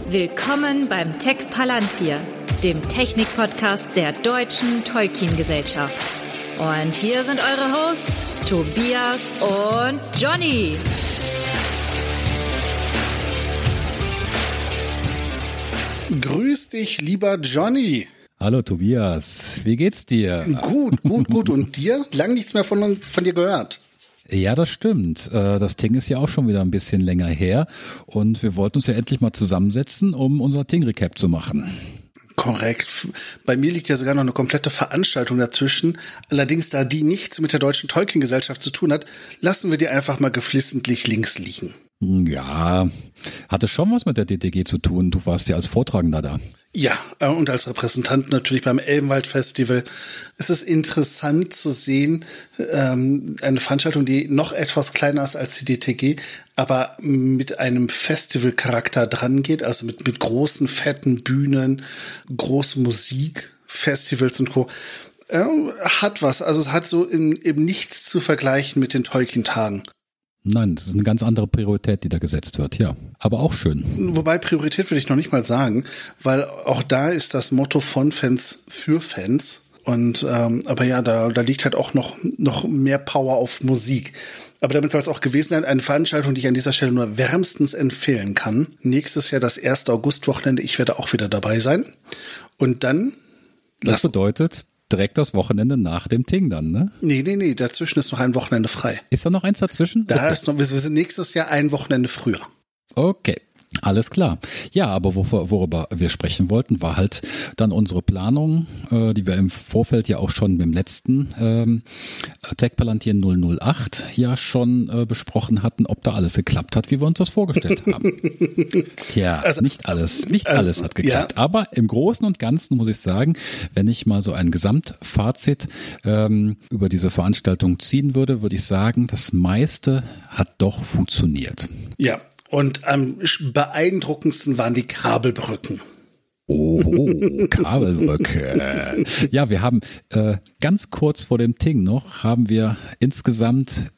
Willkommen beim Tech Palantir, dem Technik-Podcast der Deutschen Tolkien-Gesellschaft. Und hier sind eure Hosts, Tobias und Johnny. Grüß dich, lieber Johnny. Hallo Tobias, wie geht's dir? Gut. Und dir? Lang nichts mehr von dir gehört. Ja, das stimmt. Das Ting ist ja auch schon wieder ein bisschen länger her und wir wollten uns ja endlich mal zusammensetzen, um unser Ting-Recap zu machen. Korrekt. Bei mir liegt ja sogar noch eine komplette Veranstaltung dazwischen. Allerdings, da die nichts mit der Deutschen Tolkien-Gesellschaft zu tun hat, lassen wir die einfach mal geflissentlich links liegen. Ja, hatte schon was mit der DTG zu tun. Du warst ja als Vortragender da. Ja, und als Repräsentant natürlich beim Elbenwald-Festival. Es ist interessant zu sehen, eine Veranstaltung, die noch etwas kleiner ist als die DTG, aber mit einem Festivalcharakter dran geht, also mit großen, fetten Bühnen, große Musik, Festivals und Co. Hat was. Also es hat so eben nichts zu vergleichen mit den Tolkien-Tagen. Nein, das ist eine ganz andere Priorität, die da gesetzt wird, ja. Aber auch schön. Wobei Priorität würde ich noch nicht mal sagen, weil auch da ist das Motto von Fans für Fans. Und aber ja, da liegt halt auch noch mehr Power auf Musik. Aber damit soll es auch gewesen sein, eine Veranstaltung, die ich an dieser Stelle nur wärmstens empfehlen kann. Nächstes Jahr das 1. August-Wochenende, ich werde auch wieder dabei sein. Und dann... Das bedeutet... direkt das Wochenende nach dem Ting dann, ne? Nee, dazwischen ist noch ein Wochenende frei. Ist da noch eins dazwischen? Da ist noch, wir sind nächstes Jahr ein Wochenende früher. Okay. Alles klar. Ja, aber worüber wir sprechen wollten, war halt dann unsere Planung, die wir im Vorfeld ja auch schon beim letzten Tech Palantir 008 ja schon besprochen hatten, ob da alles geklappt hat, wie wir uns das vorgestellt haben. Ja, also, nicht alles hat geklappt. Ja. Aber im Großen und Ganzen muss ich sagen, wenn ich mal so ein Gesamtfazit über diese Veranstaltung ziehen würde, würde ich sagen, das meiste hat doch funktioniert. Ja. Und am beeindruckendsten waren die Kabelbrücken. Oh, Kabelbrücke. Ja, wir haben ganz kurz vor dem Ting haben wir insgesamt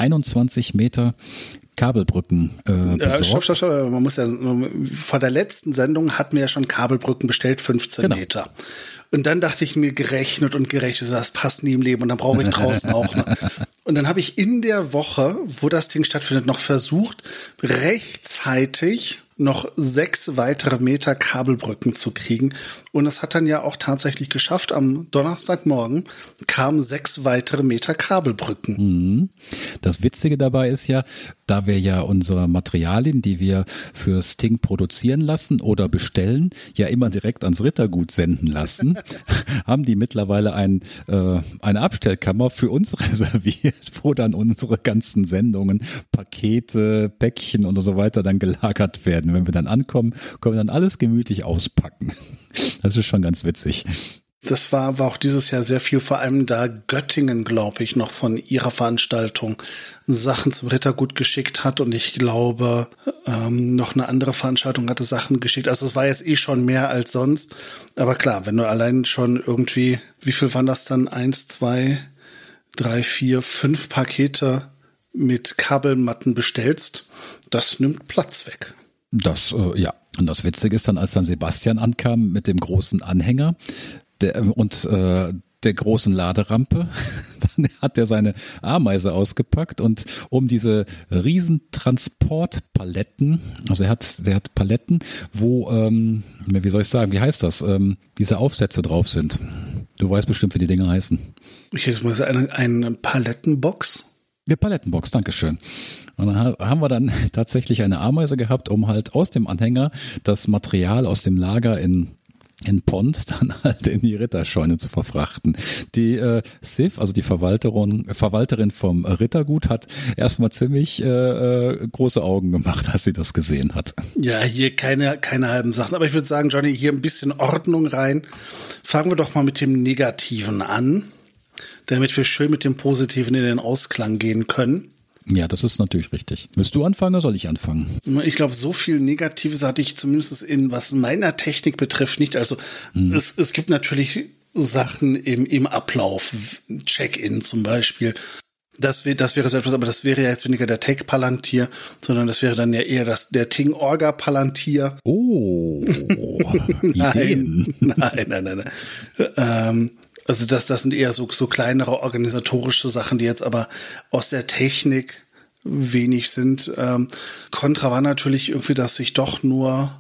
21 Meter Kabelbrücken besorgt. Stopp. Man muss ja, vor der letzten Sendung hatten wir ja schon Kabelbrücken bestellt, 15 Meter. Und dann dachte ich mir, gerechnet, das passt nie im Leben und dann brauche ich draußen auch noch. Und dann habe ich in der Woche, wo das Ding stattfindet, noch versucht, rechtzeitig noch 6 weitere Meter Kabelbrücken zu kriegen. Und es hat dann ja auch tatsächlich geschafft. Am Donnerstagmorgen kamen 6 weitere Meter Kabelbrücken. Das Witzige dabei ist ja, da wir ja unsere Materialien, die wir fürs Ting produzieren lassen oder bestellen, ja immer direkt ans Rittergut senden lassen, haben die mittlerweile eine Abstellkammer für uns reserviert, wo dann unsere ganzen Sendungen, Pakete, Päckchen und so weiter dann gelagert werden. Wenn wir dann ankommen, können wir dann alles gemütlich auspacken. Das ist schon ganz witzig. Das war auch dieses Jahr sehr viel, vor allem da Göttingen, glaube ich, noch von ihrer Veranstaltung Sachen zum Rittergut geschickt hat und ich glaube, noch eine andere Veranstaltung hatte Sachen geschickt. Also es war jetzt schon mehr als sonst. Aber klar, wenn du allein schon irgendwie, wie viel waren das dann? 1, 2, 3, 4, 5 Pakete mit Kabelmatten bestellst, das nimmt Platz weg. Das, ja. Und das Witzige ist dann, als dann Sebastian ankam mit dem großen Anhänger der großen Laderampe, dann hat er seine Ameise ausgepackt und um diese riesen Transportpaletten, also er hat Paletten, wo, wie soll ich sagen, wie heißt das, diese Aufsätze drauf sind. Du weißt bestimmt, wie die Dinger heißen. Ich hätte mal eine Palettenbox. Die Palettenbox, dankeschön. Und dann haben wir dann tatsächlich eine Ameise gehabt, um halt aus dem Anhänger das Material aus dem Lager in Pont dann halt in die Ritterscheune zu verfrachten. Die Sif, also die Verwalterin vom Rittergut, hat erstmal ziemlich große Augen gemacht, als sie das gesehen hat. Ja, hier keine halben Sachen. Aber ich würde sagen, Johnny, hier ein bisschen Ordnung rein. Fangen wir doch mal mit dem Negativen an, damit wir schön mit dem Positiven in den Ausklang gehen können. Ja, das ist natürlich richtig. Willst du anfangen oder soll ich anfangen? Ich glaube, so viel Negatives hatte ich zumindest was meiner Technik betrifft nicht. Also es gibt natürlich Sachen im Ablauf, Check-in zum Beispiel. Das wäre so etwas, aber das wäre ja jetzt weniger der Tech-Palantir, sondern das wäre dann ja eher der Ting-Orga-Palantir. Oh, Ideen. Nein. Also das sind eher so kleinere organisatorische Sachen, die jetzt aber aus der Technik wenig sind. Contra war natürlich irgendwie, dass sich doch nur,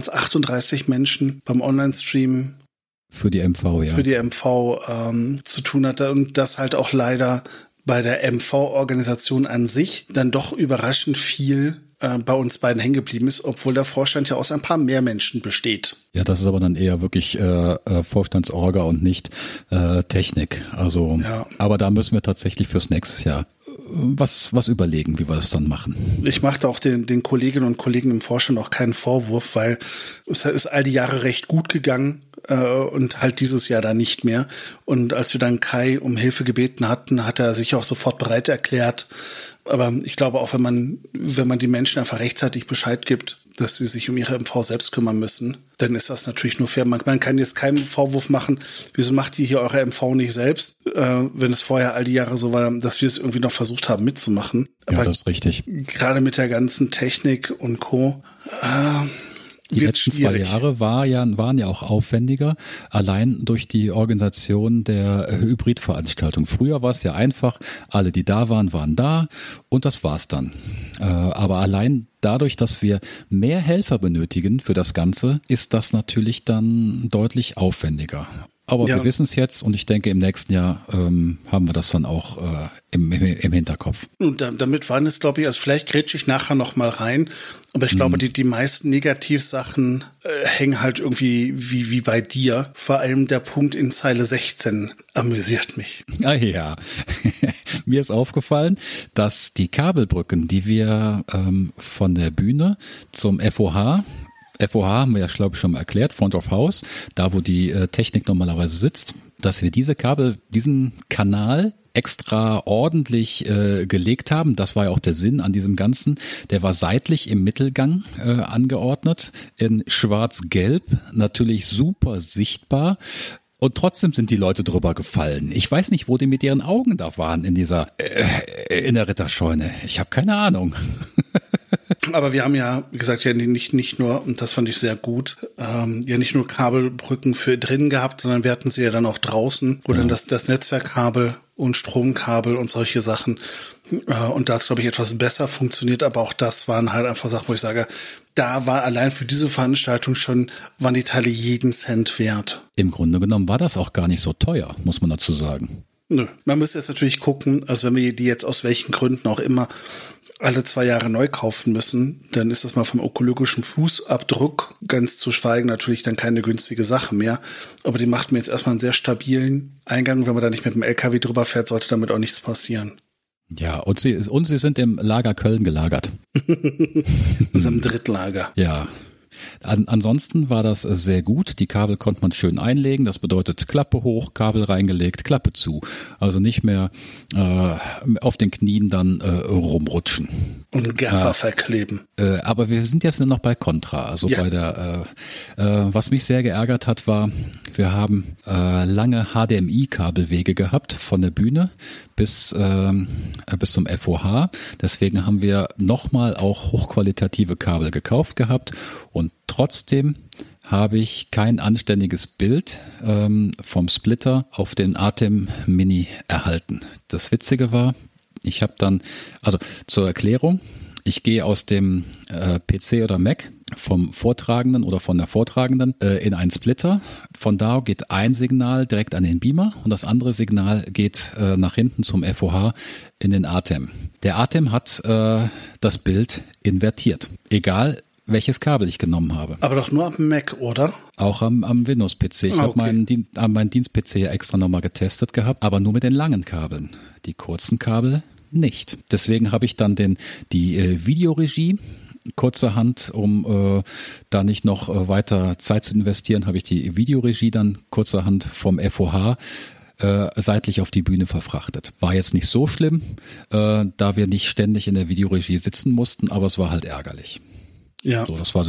38 Menschen beim Online-Stream für die MV, ja. Für die MV zu tun hatte und das halt auch leider bei der MV-Organisation an sich dann doch überraschend viel bei uns beiden hängen geblieben ist, obwohl der Vorstand ja aus ein paar mehr Menschen besteht. Ja, das ist aber dann eher wirklich Vorstandsorga und nicht Technik. Also, ja. Aber da müssen wir tatsächlich fürs nächste Jahr was überlegen, wie wir das dann machen. Ich machte auch den Kolleginnen und Kollegen im Vorstand auch keinen Vorwurf, weil es ist all die Jahre recht gut gegangen. Und halt dieses Jahr da nicht mehr. Und als wir dann Kai um Hilfe gebeten hatten, hat er sich auch sofort bereit erklärt. Aber ich glaube auch, wenn man die Menschen einfach rechtzeitig Bescheid gibt, dass sie sich um ihre MV selbst kümmern müssen, dann ist das natürlich nur fair. Man kann jetzt keinen Vorwurf machen, wieso macht ihr hier eure MV nicht selbst, wenn es vorher all die Jahre so war, dass wir es irgendwie noch versucht haben mitzumachen. Ja, aber das ist richtig. Gerade mit der ganzen Technik und Co., die letzten 2 Jahre waren ja auch aufwendiger, allein durch die Organisation der Hybridveranstaltung. Früher war es ja einfach, alle, die da waren da und das war's dann. Aber allein dadurch, dass wir mehr Helfer benötigen für das Ganze, ist das natürlich dann deutlich aufwendiger. Aber wir wissen es jetzt und ich denke, im nächsten Jahr haben wir das dann auch im Hinterkopf. Und damit waren es, glaube ich, also vielleicht grätsche ich nachher noch mal rein, aber ich glaube, die meisten Negativsachen hängen halt irgendwie wie bei dir. Vor allem der Punkt in Zeile 16 amüsiert mich. Ah ja, mir ist aufgefallen, dass die Kabelbrücken, die wir von der Bühne zum FOH haben wir ja, glaube ich, schon mal erklärt, Front of House, da wo die Technik normalerweise sitzt, dass wir diesen Kanal extra ordentlich gelegt haben. Das war ja auch der Sinn an diesem Ganzen. Der war seitlich im Mittelgang angeordnet, in schwarz-gelb, natürlich super sichtbar. Und trotzdem sind die Leute drüber gefallen. Ich weiß nicht, wo die mit ihren Augen da waren in der Ritterscheune. Ich habe keine Ahnung. Aber wir haben ja, wie gesagt, ja nicht nur, und das fand ich sehr gut, ja nicht nur Kabelbrücken für drinnen gehabt, sondern wir hatten sie ja dann auch draußen, wo dann das Netzwerkkabel und Stromkabel und solche Sachen. Und da ist, glaube ich, etwas besser funktioniert, aber auch das waren halt einfach Sachen, wo ich sage, da war allein für diese Veranstaltung waren die Teile jeden Cent wert. Im Grunde genommen war das auch gar nicht so teuer, muss man dazu sagen. Nö, man müsste jetzt natürlich gucken, also wenn wir die jetzt aus welchen Gründen auch immer alle 2 Jahre neu kaufen müssen, dann ist das mal vom ökologischen Fußabdruck, ganz zu schweigen, natürlich dann keine günstige Sache mehr. Aber die macht mir jetzt erstmal einen sehr stabilen Eingang. Wenn man da nicht mit dem LKW drüber fährt, sollte damit auch nichts passieren. Ja, und sie sind im Lager Köln gelagert. Unserem Drittlager. Ja. Ansonsten war das sehr gut. Die Kabel konnte man schön einlegen. Das bedeutet Klappe hoch, Kabel reingelegt, Klappe zu. Also nicht mehr auf den Knien dann rumrutschen. Und Gaffer verkleben. Aber wir sind jetzt noch bei Contra. Also bei der, was mich sehr geärgert hat, war, wir haben lange HDMI-Kabelwege gehabt von der Bühne bis zum FOH. Deswegen haben wir nochmal auch hochqualitative Kabel gekauft gehabt und trotzdem habe ich kein anständiges Bild vom Splitter auf den Atem Mini erhalten. Das Witzige war, ich habe dann, also zur Erklärung, ich gehe aus dem PC oder Mac vom Vortragenden oder von der Vortragenden in einen Splitter. Von da geht ein Signal direkt an den Beamer und das andere Signal geht nach hinten zum FOH in den Atem. Der Atem hat das Bild invertiert, egal welches Kabel ich genommen habe. Aber doch nur am Mac, oder? Auch am Windows-PC. Ich habe meinen Dienst-PC extra nochmal getestet gehabt, aber nur mit den langen Kabeln. Die kurzen Kabel nicht. Deswegen habe ich dann die Videoregie kurzerhand, um da nicht noch weiter Zeit zu investieren, habe ich die Videoregie dann kurzerhand vom FOH seitlich auf die Bühne verfrachtet. War jetzt nicht so schlimm, da wir nicht ständig in der Videoregie sitzen mussten, aber es war halt ärgerlich. Ja. So, das war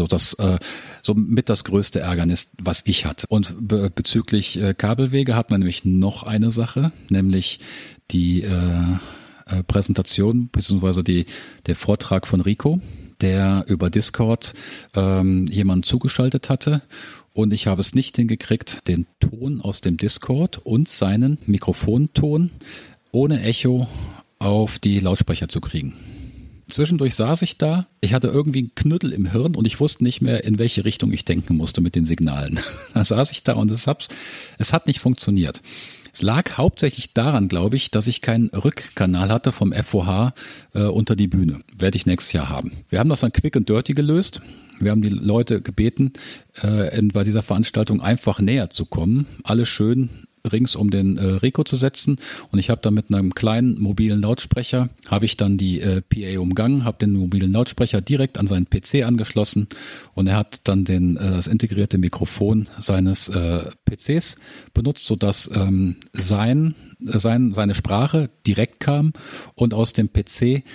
so mit das größte Ärgernis, was ich hatte. Und bezüglich Kabelwege hat man nämlich noch eine Sache, nämlich die Präsentation bzw. der Vortrag von Rico, der über Discord jemanden zugeschaltet hatte. Und ich habe es nicht hingekriegt, den Ton aus dem Discord und seinen Mikrofonton ohne Echo auf die Lautsprecher zu kriegen. Zwischendurch saß ich da, ich hatte irgendwie einen Knüttel im Hirn und ich wusste nicht mehr, in welche Richtung ich denken musste mit den Signalen. Da saß ich da und es hat nicht funktioniert. Es lag hauptsächlich daran, glaube ich, dass ich keinen Rückkanal hatte vom FOH unter die Bühne. Werde ich nächstes Jahr haben. Wir haben das dann quick and dirty gelöst. Wir haben die Leute gebeten, bei dieser Veranstaltung einfach näher zu kommen. Alle schön rings um den Rico zu setzen, und ich habe dann mit einem kleinen mobilen Lautsprecher, habe ich dann die PA umgangen, habe den mobilen Lautsprecher direkt an seinen PC angeschlossen, und er hat dann das integrierte Mikrofon seines PCs benutzt, sodass seine Sprache direkt kam und aus dem PC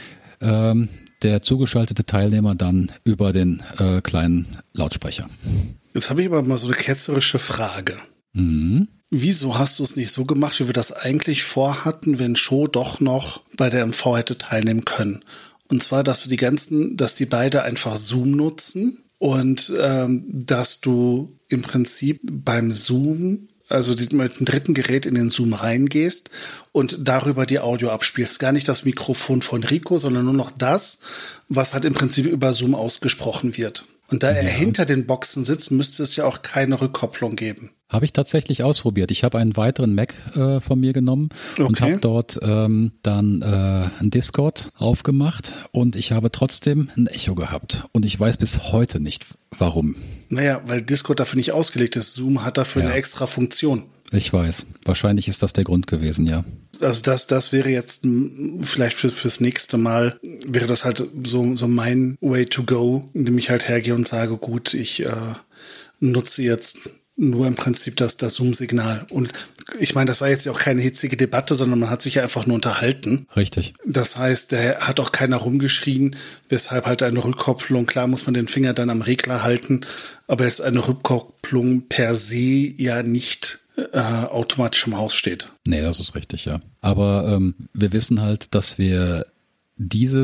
der zugeschaltete Teilnehmer dann über den kleinen Lautsprecher. Jetzt habe ich aber mal so eine ketzerische Frage. Mhm. Wieso hast du es nicht so gemacht, wie wir das eigentlich vorhatten, wenn Scho doch noch bei der MV hätte teilnehmen können? Und zwar, dass die beide einfach Zoom nutzen und dass du im Prinzip beim Zoom, also mit dem dritten Gerät in den Zoom reingehst und darüber die Audio abspielst. Gar nicht das Mikrofon von Rico, sondern nur noch das, was halt im Prinzip über Zoom ausgesprochen wird. Und da er hinter den Boxen sitzt, müsste es ja auch keine Rückkopplung geben. Habe ich tatsächlich ausprobiert. Ich habe einen weiteren Mac von mir genommen und habe dort dann ein Discord aufgemacht, und ich habe trotzdem ein Echo gehabt. Und ich weiß bis heute nicht, warum. Naja, weil Discord dafür nicht ausgelegt ist. Zoom hat dafür eine extra Funktion. Ich weiß. Wahrscheinlich ist das der Grund gewesen, ja. Also das wäre jetzt vielleicht fürs nächste Mal, wäre das halt so mein Way to go, indem ich halt hergehe und sage, gut, ich nutze jetzt nur im Prinzip das Zoom-Signal. Und ich meine, das war jetzt ja auch keine hitzige Debatte, sondern man hat sich ja einfach nur unterhalten. Richtig. Das heißt, da hat auch keiner rumgeschrien, weshalb halt eine Rückkopplung, klar muss man den Finger dann am Regler halten, aber jetzt eine Rückkopplung per se ja nicht automatisch im Haus steht. Nee, das ist richtig, ja. Aber wir wissen halt, dass wir diese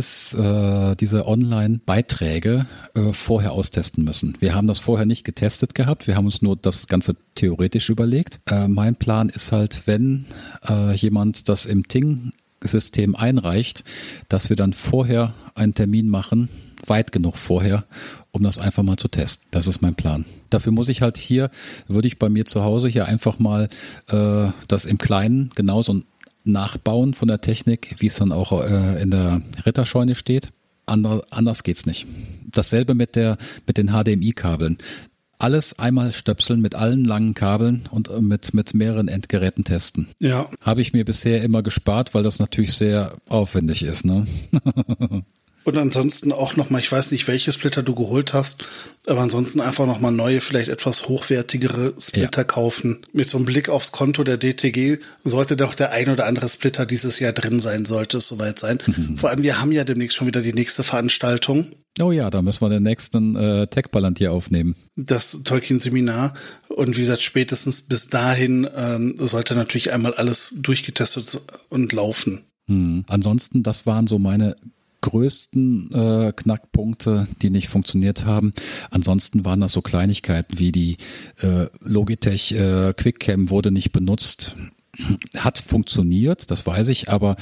Online-Beiträge vorher austesten müssen. Wir haben das vorher nicht getestet gehabt, wir haben uns nur das Ganze theoretisch überlegt. Mein Plan ist halt, wenn jemand das im Ting-System einreicht, dass wir dann vorher einen Termin machen, weit genug vorher, um das einfach mal zu testen. Das ist mein Plan. Dafür würde ich bei mir zu Hause hier einfach mal das im Kleinen genauso nachbauen von der Technik, wie es dann auch in der Ritterscheune steht. Anders geht's nicht. Dasselbe mit den HDMI-Kabeln. Alles einmal stöpseln mit allen langen Kabeln und mit mehreren Endgeräten testen. Ja. Habe ich mir bisher immer gespart, weil das natürlich sehr aufwendig ist, ne? Und ansonsten auch nochmal, ich weiß nicht, welche Splitter du geholt hast, aber ansonsten einfach nochmal neue, vielleicht etwas hochwertigere Splitter kaufen. Mit so einem Blick aufs Konto der DTG sollte doch der ein oder andere Splitter dieses Jahr drin sein, sollte es soweit sein. Vor allem, wir haben ja demnächst schon wieder die nächste Veranstaltung. Oh ja, da müssen wir den nächsten Tech-Palantir aufnehmen. Das Tolkien-Seminar. Und wie gesagt, spätestens bis dahin sollte natürlich einmal alles durchgetestet und laufen. Ansonsten, das waren so meine größten Knackpunkte, die nicht funktioniert haben. Ansonsten waren das so Kleinigkeiten wie die Logitech QuickCam wurde nicht benutzt. Hat funktioniert, das weiß ich, aber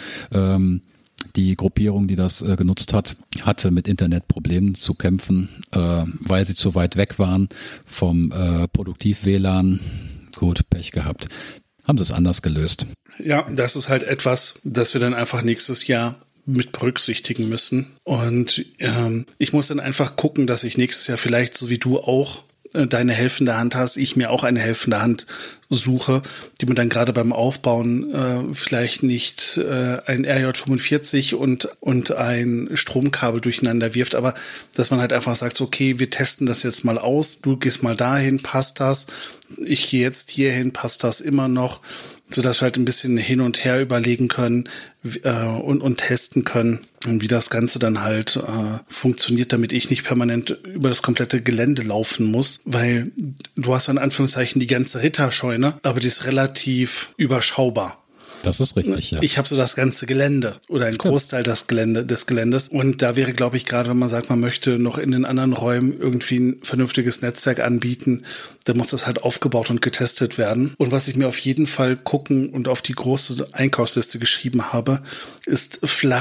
die Gruppierung, die das genutzt hat, hatte mit Internetproblemen zu kämpfen, weil sie zu weit weg waren vom Produktiv-WLAN. Gut, Pech gehabt. Haben sie es anders gelöst. Ja, das ist halt etwas, das wir dann einfach nächstes Jahr mit berücksichtigen müssen. Und ich muss dann einfach gucken, dass ich nächstes Jahr vielleicht, so wie du auch, deine helfende Hand hast, ich mir auch eine helfende Hand suche, die mir dann gerade beim Aufbauen vielleicht nicht ein RJ45 und ein Stromkabel durcheinander wirft, aber dass man halt einfach sagt, so, okay, wir testen das jetzt mal aus, du gehst mal dahin, passt das, ich gehe jetzt hierhin, passt das immer noch, sodass wir halt ein bisschen hin und her überlegen können und testen können, wie das Ganze dann halt funktioniert, damit ich nicht permanent über das komplette Gelände laufen muss, weil du hast in Anführungszeichen die ganze Ritterscheune, aber die ist relativ überschaubar. Das ist richtig, ja. Ich habe so das ganze Gelände oder einen Großteil des Geländes. Und da wäre, glaube ich, gerade wenn man sagt, man möchte noch in den anderen Räumen irgendwie ein vernünftiges Netzwerk anbieten, dann muss das halt aufgebaut und getestet werden. Und was ich mir auf jeden Fall gucken und auf die große Einkaufsliste geschrieben habe, ist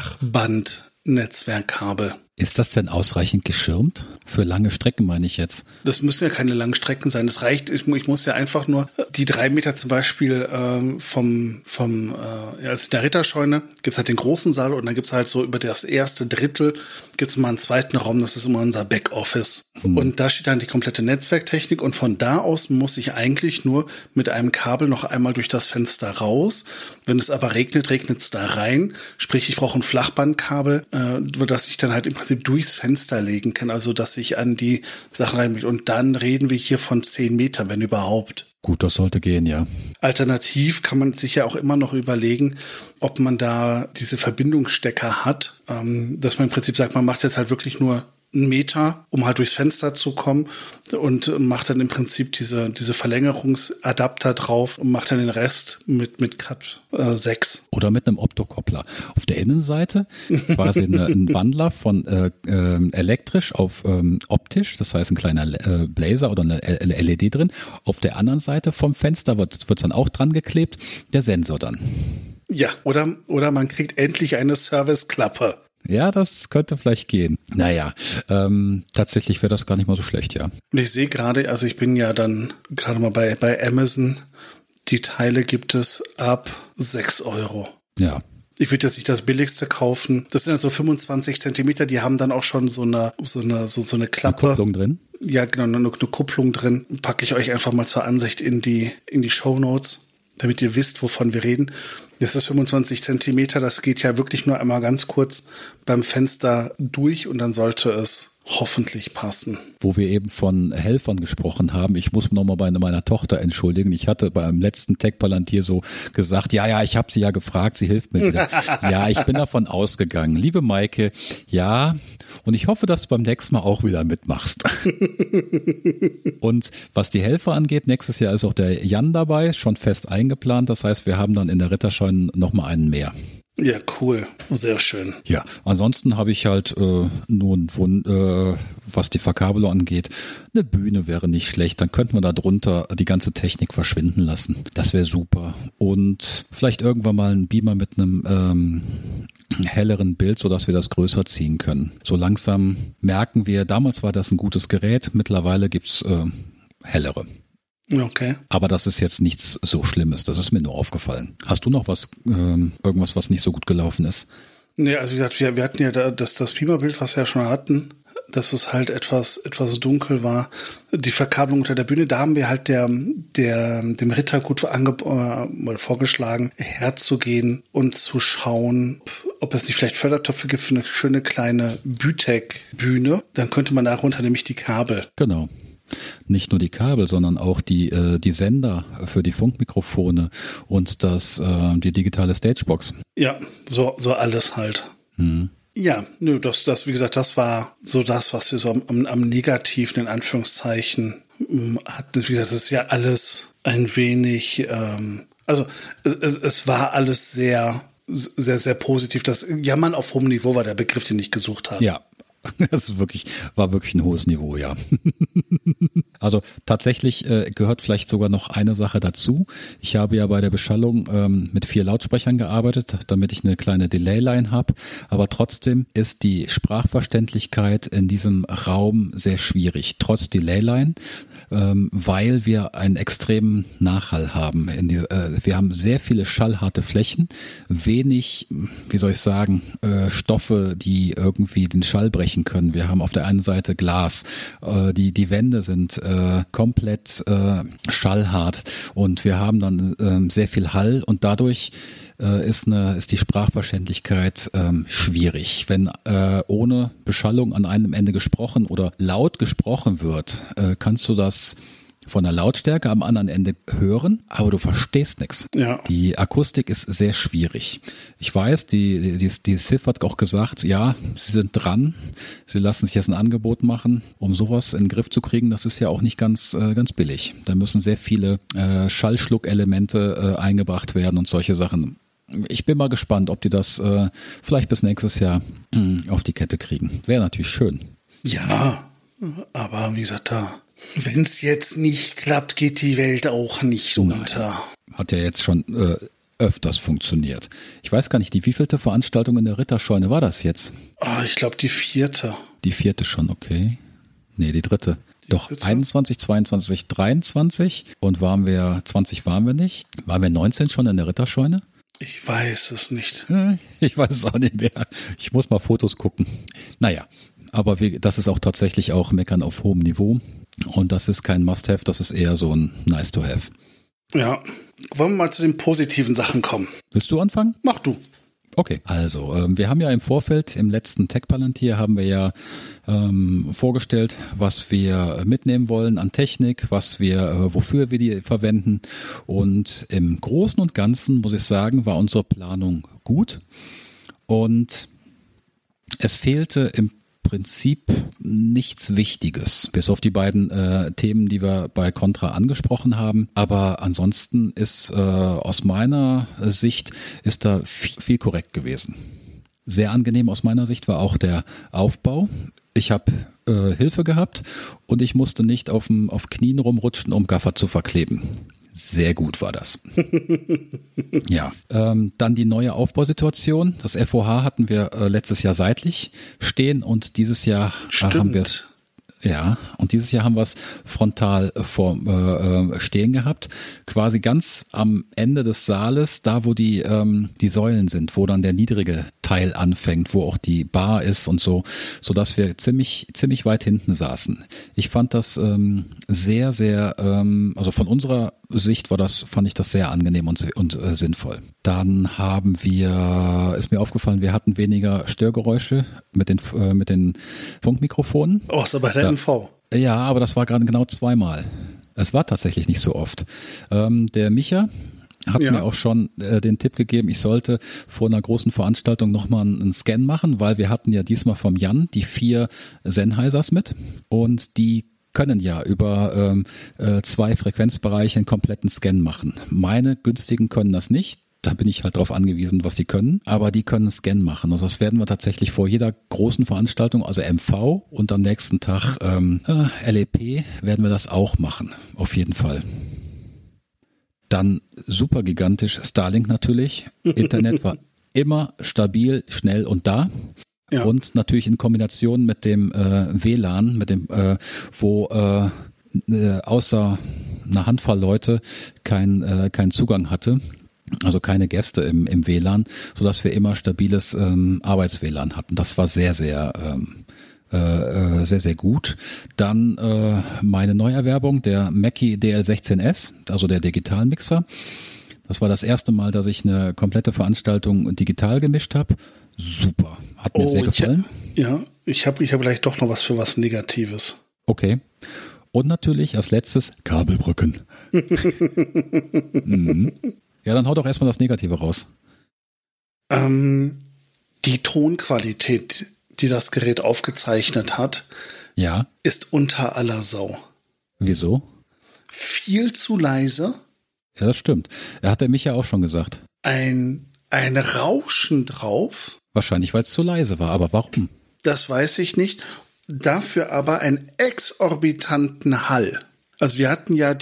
Flachband-Netzwerkkabel. Ist das denn ausreichend geschirmt? Für lange Strecken meine ich jetzt. Das müssen ja keine langen Strecken sein. Das reicht, ich muss ja einfach nur die 3 Meter zum Beispiel also in der Ritterscheune gibt's halt den großen Saal und dann gibt's halt so über das erste Drittel gibt's mal einen zweiten Raum, das ist immer unser Backoffice. Und da steht dann die komplette Netzwerktechnik und von da aus muss ich eigentlich nur mit einem Kabel noch einmal durch das Fenster raus. Wenn es aber regnet's da rein. Sprich, ich brauche ein Flachbandkabel, das ich dann halt im Prinzip durchs Fenster legen kann, also dass ich an die Sachen rein. Und dann reden wir hier von 10 Metern, wenn überhaupt. Gut, das sollte gehen, ja. Alternativ kann man sich ja auch immer noch überlegen, ob man da diese Verbindungsstecker hat, dass man im Prinzip sagt, man macht jetzt halt wirklich nur 1 Meter, um halt durchs Fenster zu kommen und macht dann im Prinzip diese Verlängerungsadapter drauf und macht dann den Rest mit Cat 6. Oder mit einem Optokoppler. Auf der Innenseite quasi ein Wandler von elektrisch auf optisch, das heißt ein kleiner Blazer oder eine LED drin. Auf der anderen Seite vom Fenster wird dann auch dran geklebt, der Sensor dann. Ja, oder man kriegt endlich eine Serviceklappe. Ja, das könnte vielleicht gehen. Naja, tatsächlich wäre das gar nicht mal so schlecht, ja. Und ich sehe gerade, also ich bin ja dann gerade mal bei Amazon, die Teile gibt es ab 6 €. Ja. Ich würde jetzt nicht das billigste kaufen. Das sind ja so 25 Zentimeter, die haben dann auch schon so eine Klappe. Eine Kupplung drin? Ja, genau, eine Kupplung drin. Packe ich euch einfach mal zur Ansicht in die Shownotes, damit ihr wisst, wovon wir reden. Das ist 25 Zentimeter, das geht ja wirklich nur einmal ganz kurz beim Fenster durch und dann sollte es hoffentlich passen. Wo wir eben von Helfern gesprochen haben, ich muss nochmal bei meiner Tochter entschuldigen. Ich hatte beim letzten Tech Palantir so gesagt, ja, ich habe sie ja gefragt, sie hilft mir wieder. Ja, ich bin davon ausgegangen. Liebe Maike, ja, und ich hoffe, dass du beim nächsten Mal auch wieder mitmachst. Und was die Helfer angeht, nächstes Jahr ist auch der Jan dabei, schon fest eingeplant. Das heißt, wir haben dann in der Ritterscheune nochmal einen mehr. Ja, cool. Sehr schön. Ja, ansonsten habe ich halt was die Verkabelung angeht, eine Bühne wäre nicht schlecht. Dann könnten wir da drunter die ganze Technik verschwinden lassen. Das wäre super. Und vielleicht irgendwann mal einen Beamer mit einem helleren Bild, sodass wir das größer ziehen können. So langsam merken wir, damals war das ein gutes Gerät, mittlerweile gibt's hellere. Okay. Aber das ist jetzt nichts so Schlimmes. Das ist mir nur aufgefallen. Hast du noch irgendwas, was nicht so gut gelaufen ist? Nee, also wie gesagt, wir hatten ja das Beamer-Bild, was wir ja schon hatten, dass es halt etwas dunkel war. Die Verkabelung unter der Bühne, da haben wir halt dem Ritter gut vorgeschlagen, herzugehen und zu schauen, ob es nicht vielleicht Fördertöpfe gibt für eine schöne kleine Bütek-Bühne. Dann könnte man darunter nämlich die Kabel. Genau. Nicht nur die Kabel, sondern auch die Sender für die Funkmikrofone und die digitale Stagebox. Ja, so alles halt. Ja, das wie gesagt, das war so das, was wir so am Negativen in Anführungszeichen hatten. Wie gesagt, das ist ja alles ein wenig, also es war alles sehr, sehr, sehr positiv. Das Jammern auf hohem Niveau war der Begriff, den ich gesucht habe. Ja. Das war wirklich ein hohes Niveau, ja. Also tatsächlich gehört vielleicht sogar noch eine Sache dazu. Ich habe ja bei der Beschallung mit 4 Lautsprechern gearbeitet, damit ich eine kleine Delay-Line habe. Aber trotzdem ist die Sprachverständlichkeit in diesem Raum sehr schwierig, trotz Delay-Line, weil wir einen extremen Nachhall haben. Wir haben sehr viele schallharte Flächen, wenig, wie soll ich sagen, Stoffe, die irgendwie den Schall brechen können. Wir haben auf der einen Seite Glas, die Wände sind komplett schallhart und wir haben dann sehr viel Hall und dadurch ist die Sprachverständlichkeit schwierig. Wenn ohne Beschallung an einem Ende gesprochen oder laut gesprochen wird, kannst du das von der Lautstärke am anderen Ende hören, aber du verstehst nichts. Ja. Die Akustik ist sehr schwierig. Ich weiß, die SIF hat auch gesagt, ja, sie sind dran, sie lassen sich jetzt ein Angebot machen, um sowas in den Griff zu kriegen. Das ist ja auch nicht ganz billig. Da müssen sehr viele Schallschluckelemente eingebracht werden und solche Sachen. Ich bin mal gespannt, ob die das vielleicht bis nächstes Jahr auf die Kette kriegen. Wäre natürlich schön. Ja, aber wie gesagt, wenn es jetzt nicht klappt, geht die Welt auch nicht unter. Hat ja jetzt schon öfters funktioniert. Ich weiß gar nicht, die wievielte Veranstaltung in der Ritterscheune war das jetzt? Ich glaube die 4. Die 4. schon, okay. Nee, die 3. Doch, 21, 22, 23 und 20 waren wir nicht. Waren wir 19 schon in der Ritterscheune? Ich weiß es nicht. Ich weiß es auch nicht mehr. Ich muss mal Fotos gucken. Naja, aber das ist auch tatsächlich auch Meckern auf hohem Niveau. Und das ist kein Must-Have, das ist eher so ein Nice-to-Have. Ja, wollen wir mal zu den positiven Sachen kommen. Willst du anfangen? Mach du. Okay, also wir haben ja im Vorfeld, im letzten Tech Palantir haben wir ja vorgestellt, was wir mitnehmen wollen an Technik, wofür wir die verwenden. Und im Großen und Ganzen, muss ich sagen, war unsere Planung gut. Und es fehlte im Prinzip nichts Wichtiges, bis auf die beiden Themen, die wir bei Contra angesprochen haben. Aber ansonsten ist aus meiner Sicht ist da viel korrekt gewesen. Sehr angenehm aus meiner Sicht war auch der Aufbau. Ich habe Hilfe gehabt und ich musste nicht auf Knien rumrutschen, um Gaffer zu verkleben. Sehr gut war das. Ja, dann die neue Aufbausituation. Das FOH hatten wir letztes Jahr seitlich stehen und dieses Jahr haben wir es. Ja, und dieses Jahr haben wir es frontal stehen gehabt, quasi ganz am Ende des Saales, da wo die Säulen sind, wo dann der niedrige Teil anfängt, wo auch die Bar ist und so, sodass wir ziemlich weit hinten saßen. Ich fand das sehr, sehr, also von unserer Sicht fand ich das sehr angenehm und sinnvoll. Dann ist mir aufgefallen, wir hatten weniger Störgeräusche mit den Funkmikrofonen. Außer bei der MV. Ja, aber das war gerade genau zweimal. Es war tatsächlich nicht so oft. Der Micha hat mir auch schon den Tipp gegeben, ich sollte vor einer großen Veranstaltung nochmal einen Scan machen, weil wir hatten ja diesmal vom Jan die 4 Sennheisers mit und die können ja über 2 Frequenzbereiche einen kompletten Scan machen. Meine günstigen können das nicht. Da bin ich halt drauf angewiesen, was die können. Aber die können einen Scan machen. Also das werden wir tatsächlich vor jeder großen Veranstaltung, also MV und am nächsten Tag LEP, werden wir das auch machen. Auf jeden Fall. Dann super gigantisch Starlink natürlich. Internet war immer stabil, schnell und da. Ja. Und natürlich in Kombination mit dem WLAN, wo außer einer Handvoll Leute keinen Zugang hatte, also keine Gäste im WLAN, sodass wir immer stabiles Arbeits-WLAN hatten. Das war sehr, sehr gut. Dann meine Neuerwerbung, der Mackie DL16S, also der Digitalmixer. Das war das erste Mal, dass ich eine komplette Veranstaltung digital gemischt habe. Super, hat mir sehr gefallen. Ich habe vielleicht doch noch was für was Negatives. Okay. Und natürlich als letztes Kabelbrücken. Mhm. Ja, dann hau doch erstmal das Negative raus. Die Tonqualität, die das Gerät aufgezeichnet hat, ist unter aller Sau. Wieso? Viel zu leise. Ja, das stimmt. Hat der Micha auch schon gesagt. Ein Rauschen drauf. Wahrscheinlich, weil es zu leise war. Aber warum? Das weiß ich nicht. Dafür aber einen exorbitanten Hall. Also wir hatten ja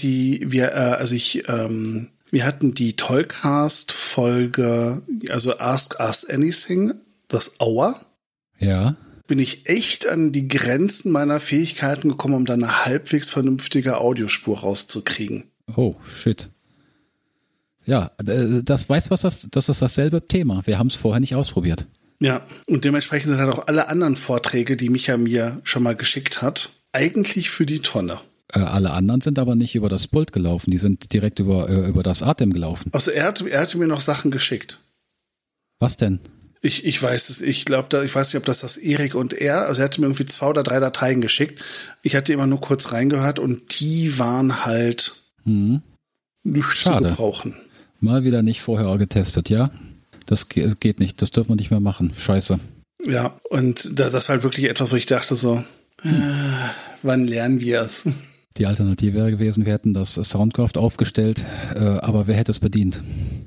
wir hatten die Tollcast-Folge, also Ask Us Anything, das Hour. Ja. Bin ich echt an die Grenzen meiner Fähigkeiten gekommen, um dann eine halbwegs vernünftige Audiospur rauszukriegen. Oh, shit. Ja, das ist dasselbe Thema. Wir haben es vorher nicht ausprobiert. Ja, und dementsprechend sind halt auch alle anderen Vorträge, die Micha mir schon mal geschickt hat, eigentlich für die Tonne. Alle anderen sind aber nicht über das Pult gelaufen, die sind direkt über das Atem gelaufen. Also er hatte mir noch Sachen geschickt. Was denn? Ich weiß es, ich weiß nicht, ob das Erik und er, also er hatte mir irgendwie 2 oder 3 Dateien geschickt. Ich hatte immer nur kurz reingehört und die waren halt nicht zu gebrauchen. Mal wieder nicht vorher getestet, ja? Das geht nicht, das dürfen wir nicht mehr machen. Scheiße. Ja, und das war halt wirklich etwas, wo ich dachte so, wann lernen wir es? Die Alternative wäre gewesen, wir hätten das Soundcraft aufgestellt, aber wer hätte es bedient?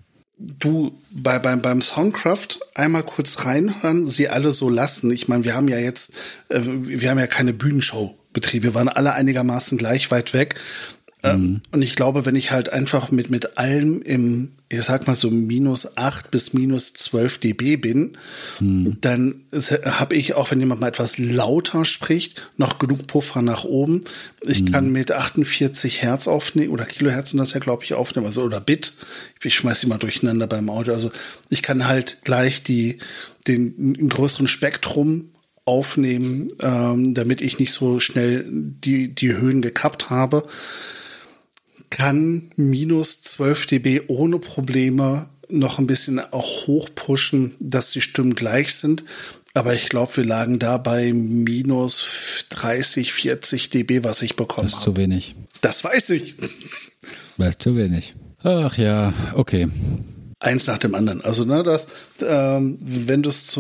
Du, beim Soundcraft einmal kurz reinhören, sie alle so lassen. Ich meine, wir haben ja keine Bühnenshow betrieben. Wir waren alle einigermaßen gleich weit weg. Und ich glaube, wenn ich halt einfach mit allem im, ich sag mal so -8 bis -12 dB bin, dann habe ich, auch wenn jemand mal etwas lauter spricht, noch genug Puffer nach oben. Ich kann mit 48 Hertz aufnehmen, oder Kilohertz sind das ja, glaube ich, aufnehmen, also oder Bit. Ich schmeiß die mal durcheinander beim Audio. Also ich kann halt gleich den größeren Spektrum aufnehmen, damit ich nicht so schnell die Höhen gekappt habe. Kann -12 dB ohne Probleme noch ein bisschen auch hochpushen, dass die Stimmen gleich sind. Aber ich glaube, wir lagen da bei -30, 40 dB, was ich bekommen habe. Das ist zu wenig. Das weiß ich. Das ist zu wenig. Ach ja, okay. Eins nach dem anderen. Also, wenn du es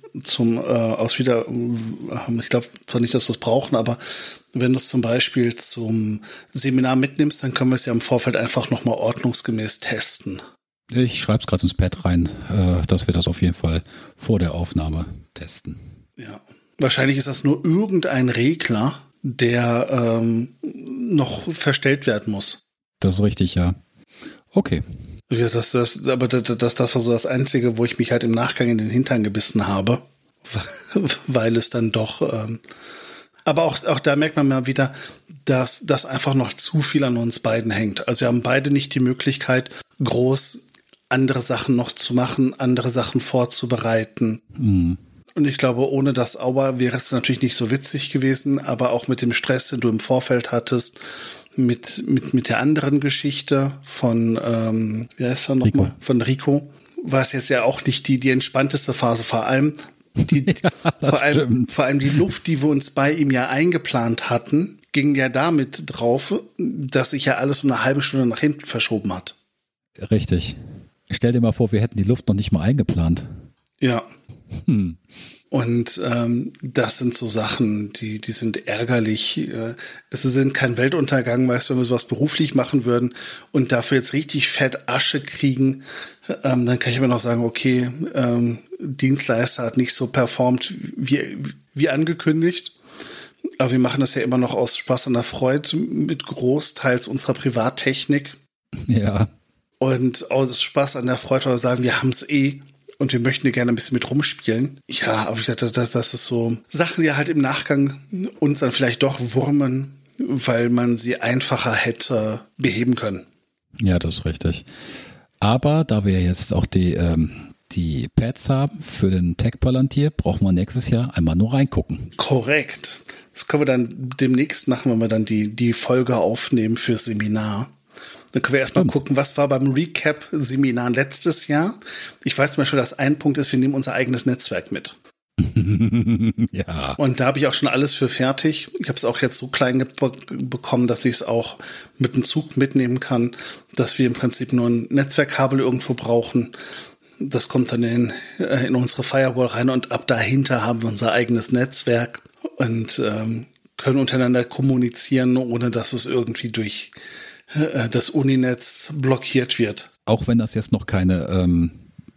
ich glaube zwar nicht, dass wir es brauchen, aber wenn du es zum Beispiel zum Seminar mitnimmst, dann können wir es ja im Vorfeld einfach nochmal ordnungsgemäß testen. Ich schreibe es gerade ins Pad rein, dass wir das auf jeden Fall vor der Aufnahme testen. Ja. Wahrscheinlich ist das nur irgendein Regler, der noch verstellt werden muss. Das ist richtig, ja. Okay. Ja, das war so das Einzige, wo ich mich halt im Nachgang in den Hintern gebissen habe, weil es dann doch, aber auch da merkt man mal wieder, dass das einfach noch zu viel an uns beiden hängt. Also wir haben beide nicht die Möglichkeit, groß andere Sachen noch zu machen, andere Sachen vorzubereiten. Und ich glaube, ohne das Aua wäre es natürlich nicht so witzig gewesen, aber auch mit dem Stress, den du im Vorfeld hattest, mit der anderen Geschichte von, wie heißt er nochmal? Von Rico, war es jetzt ja auch nicht die entspannteste Phase. Vor allem vor allem die Luft, die wir uns bei ihm ja eingeplant hatten, ging ja damit drauf, dass sich ja alles um eine halbe Stunde nach hinten verschoben hat. Richtig. Stell dir mal vor, wir hätten die Luft noch nicht mal eingeplant. Ja. Und das sind so Sachen, die sind ärgerlich. Es sind kein Weltuntergang, weißt du, wenn wir sowas beruflich machen würden und dafür jetzt richtig fett Asche kriegen, dann kann ich immer noch sagen, okay, Dienstleister hat nicht so performt wie angekündigt. Aber wir machen das ja immer noch aus Spaß an der Freude mit großteils unserer Privattechnik. Ja. Und aus Spaß an der Freude sagen, wir haben es und wir möchten hier gerne ein bisschen mit rumspielen. Ja, aber wie gesagt, das ist so Sachen, die halt im Nachgang uns dann vielleicht doch wurmen, weil man sie einfacher hätte beheben können. Ja, das ist richtig. Aber da wir jetzt auch die Pads haben für den Tech Palantir, brauchen wir nächstes Jahr einmal nur reingucken. Korrekt. Das können wir dann demnächst machen, wenn wir dann die Folge aufnehmen fürs Seminar. Dann können wir erstmal gucken, was war beim Recap-Seminar letztes Jahr. Ich weiß zum Beispiel, dass ein Punkt ist, wir nehmen unser eigenes Netzwerk mit. Ja. Und da habe ich auch schon alles für fertig. Ich habe es auch jetzt so klein bekommen, dass ich es auch mit dem Zug mitnehmen kann, dass wir im Prinzip nur ein Netzwerkkabel irgendwo brauchen. Das kommt dann in unsere Firewall rein und ab dahinter haben wir unser eigenes Netzwerk und können untereinander kommunizieren, ohne dass es irgendwie durch das Uninetz blockiert wird. Auch wenn das jetzt noch keine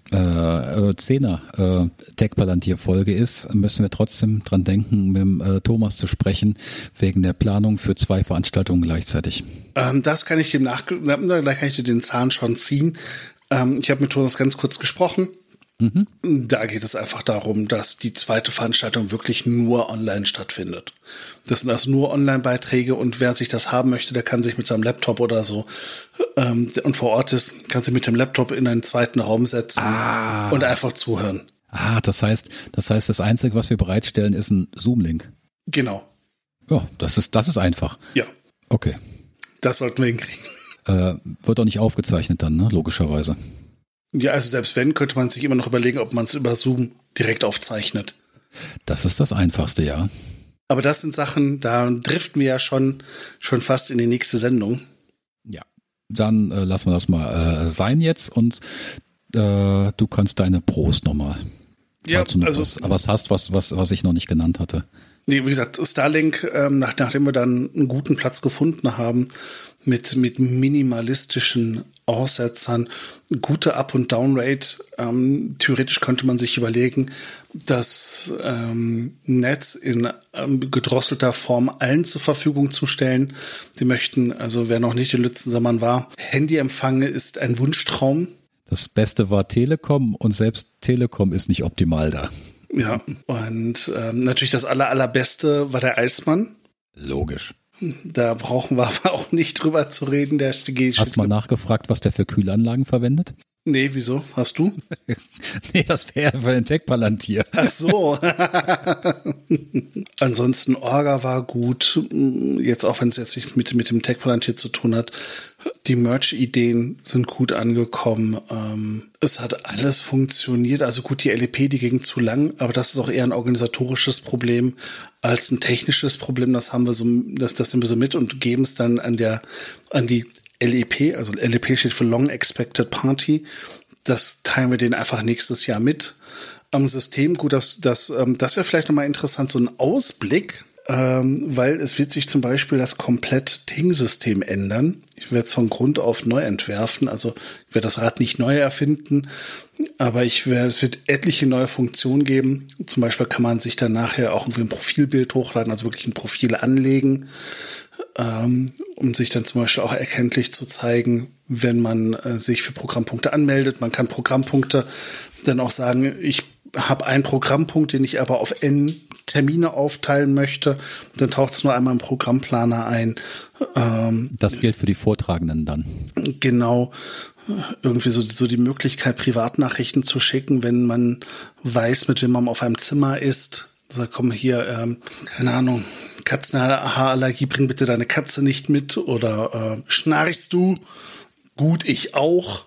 10er Tech Palantir Folge ist, müssen wir trotzdem dran denken, mit dem Thomas zu sprechen, wegen der Planung für 2 Veranstaltungen gleichzeitig. Das kann ich da kann ich dir den Zahn schon ziehen. Ich habe mit Thomas ganz kurz gesprochen. Da geht es einfach darum, dass die zweite Veranstaltung wirklich nur online stattfindet. Das sind also nur Online-Beiträge und wer sich das haben möchte, der kann sich mit seinem Laptop oder so und vor Ort ist, kann sich mit dem Laptop in einen zweiten Raum setzen und einfach zuhören. Das heißt, das Einzige, was wir bereitstellen, ist ein Zoom-Link. Genau. Ja, das ist einfach. Ja. Okay. Das sollten wir hinkriegen. Wird auch nicht aufgezeichnet dann, ne? Logischerweise. Ja, also selbst wenn, könnte man sich immer noch überlegen, ob man es über Zoom direkt aufzeichnet. Das ist das Einfachste, ja. Aber das sind Sachen, da driften wir ja schon fast in die nächste Sendung. Ja, dann lassen wir das mal sein jetzt und du kannst deine Pros nochmal. Ja, falls du noch was hast, was ich noch nicht genannt hatte. Nee, wie gesagt, Starlink, nachdem wir dann einen guten Platz gefunden haben, mit minimalistischen Aussetzern, gute Up- und Downrate, theoretisch könnte man sich überlegen, das Netz in gedrosselter Form allen zur Verfügung zu stellen. Sie möchten, also wer noch nicht in Lützensammern war, Handyempfang ist ein Wunschtraum. Das Beste war Telekom und selbst Telekom ist nicht optimal da. Ja, und natürlich das Allerbeste war der Eismann. Logisch. Da brauchen wir aber auch nicht drüber zu reden. Der Hast du mal nachgefragt, was der für Kühlanlagen verwendet? Nee, wieso? Hast du? Nee, das wäre für den Tech-Palantir. Ach so. Ansonsten Orga war gut. Jetzt auch wenn es jetzt nichts mit dem Tech-Palantir zu tun hat. Die Merch-Ideen sind gut angekommen. Es hat alles funktioniert. Also gut, die LEP, die ging zu lang, aber das ist auch eher ein organisatorisches Problem als ein technisches Problem. Das haben wir so, das nehmen wir so mit und geben es dann an die LEP, also LEP steht für Long Expected Party. Das teilen wir denen einfach nächstes Jahr mit am System. Gut, das wäre vielleicht nochmal interessant, so ein Ausblick, weil es wird sich zum Beispiel das komplett Ting-System ändern. Ich werde es von Grund auf neu entwerfen, also ich werde das Rad nicht neu erfinden, aber es wird etliche neue Funktionen geben. Zum Beispiel kann man sich dann nachher auch irgendwie ein Profilbild hochladen, also wirklich ein Profil anlegen, um sich dann zum Beispiel auch erkenntlich zu zeigen, wenn man sich für Programmpunkte anmeldet. Man kann Programmpunkte dann auch sagen, ich habe einen Programmpunkt, den ich aber auf N Termine aufteilen möchte. Dann taucht es nur einmal im Programmplaner ein. Das gilt für die Vortragenden dann. Genau. Irgendwie so die Möglichkeit, Privatnachrichten zu schicken, wenn man weiß, mit wem man auf einem Zimmer ist. Also komm hier, keine Ahnung, Katzenhaarallergie, bring bitte deine Katze nicht mit oder schnarchst du? Gut, ich auch.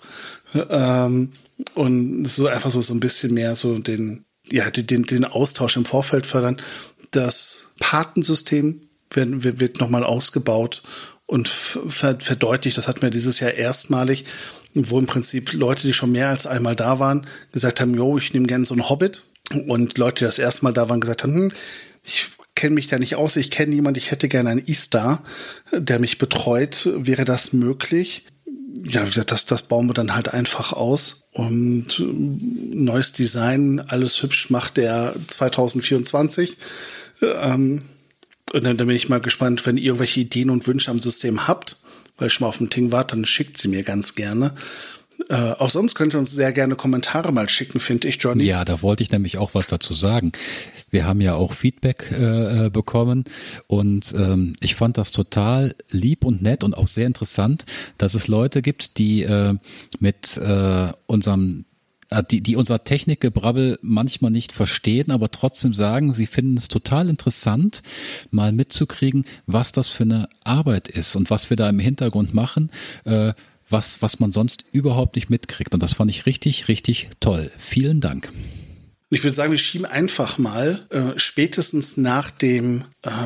Und so einfach so ein bisschen mehr so den Austausch im Vorfeld fördern. Das Patensystem wird nochmal ausgebaut und verdeutlicht. Das hatten wir dieses Jahr erstmalig, wo im Prinzip Leute, die schon mehr als einmal da waren, gesagt haben, jo, ich nehme gerne so einen Hobbit. Und Leute, die das erste Mal da waren, gesagt haben, ich kenne mich da nicht aus, ich kenne jemanden, ich hätte gerne einen E-Star, der mich betreut. Wäre das möglich? Ja, wie gesagt, das bauen wir dann halt einfach aus. Und neues Design, alles hübsch macht der 2024. Und dann bin ich mal gespannt, wenn ihr irgendwelche Ideen und Wünsche am System habt, weil ich schon mal auf dem Ting wart, dann schickt sie mir ganz gerne. Auch sonst könnt ihr uns sehr gerne Kommentare mal schicken, finde ich, Johnny. Ja, da wollte ich nämlich auch was dazu sagen. Wir haben ja auch Feedback bekommen und ich fand das total lieb und nett und auch sehr interessant, dass es Leute gibt, die mit unserem die unser Technikgebrabbel manchmal nicht verstehen, aber trotzdem sagen, sie finden es total interessant, mal mitzukriegen, was das für eine Arbeit ist und was wir da im Hintergrund machen, was man sonst überhaupt nicht mitkriegt. Und das fand ich richtig, richtig toll. Vielen Dank. Ich würde sagen, wir schieben einfach mal spätestens nach dem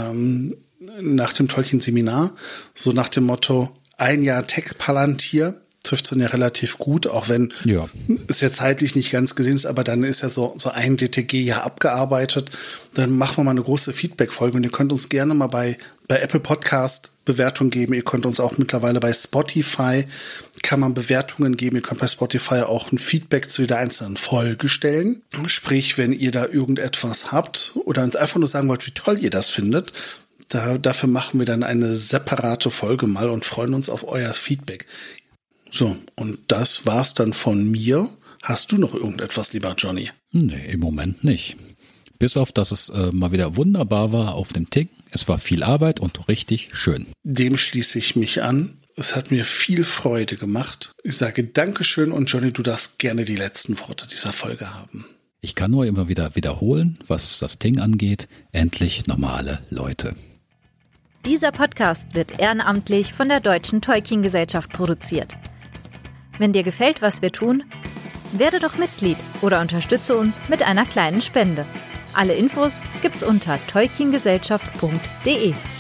Tolkien-Seminar, so nach dem Motto, ein Jahr Tech-Palantir, trifft es dann ja relativ gut, auch wenn es ja zeitlich nicht ganz gesehen ist, aber dann ist ja so ein DTG ja abgearbeitet. Dann machen wir mal eine große Feedback-Folge und ihr könnt uns gerne mal bei Apple Podcast Bewertungen geben. Ihr könnt uns auch mittlerweile bei Spotify, kann man Bewertungen geben. Ihr könnt bei Spotify auch ein Feedback zu jeder einzelnen Folge stellen. Sprich, wenn ihr da irgendetwas habt oder uns einfach nur sagen wollt, wie toll ihr das findet, dafür machen wir dann eine separate Folge mal und freuen uns auf euer Feedback. So, und das war's dann von mir. Hast du noch irgendetwas, lieber Johnny? Nee, im Moment nicht. Bis auf, dass es mal wieder wunderbar war auf dem Ting. Es war viel Arbeit und richtig schön. Dem schließe ich mich an. Es hat mir viel Freude gemacht. Ich sage Dankeschön und Johnny, du darfst gerne die letzten Worte dieser Folge haben. Ich kann nur immer wieder wiederholen, was das Ting angeht. Endlich normale Leute. Dieser Podcast wird ehrenamtlich von der Deutschen Tolkien-Gesellschaft produziert. Wenn dir gefällt, was wir tun, werde doch Mitglied oder unterstütze uns mit einer kleinen Spende. Alle Infos gibt's unter tolkiengesellschaft.de.